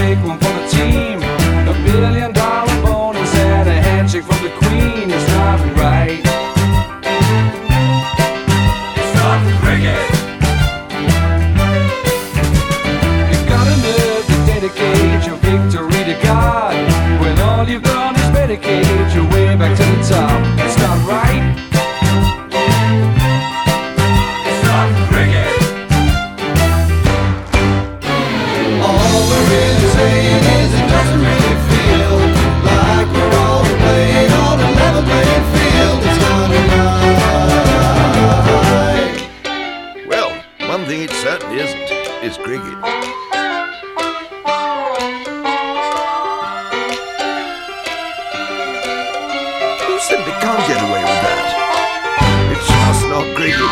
take one for the team. $1 billion bonus and a handshake from the Queen. It's not right. It's not cricket. You got a nerve to dedicate your victory to God, when all you've done is medicate your way back to the top. It's not right. It's not cricket. All we're really saying is it doesn't really feel like we're all playing on a level playing field. It's not right. Well, one thing it certainly isn't is cricket. You simply can't get away with that. It's just not cricket.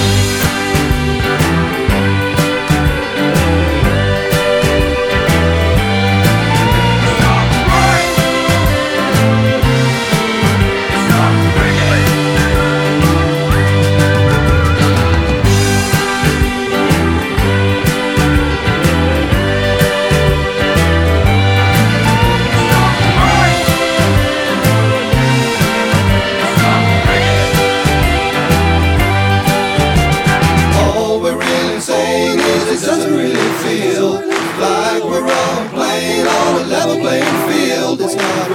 All we're really saying is it doesn't really feel like we're all playing on a level playing field. It's not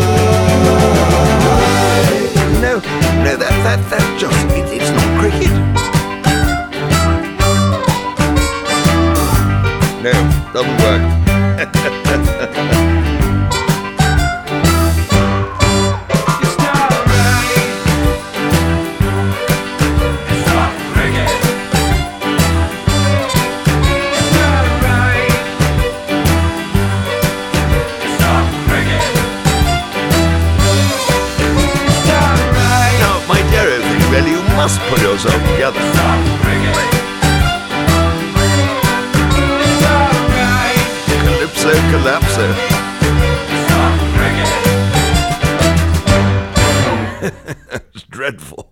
right. No, that's just it. It's not cricket. No, doesn't work. It's not right. It's not cricket. It's not right. It's not cricket. It's not right. Now, my dear Oakley, really, you must pull yourself together. It's not cricket. It's not right. Calypso, collapso. It's not cricket. It's dreadful.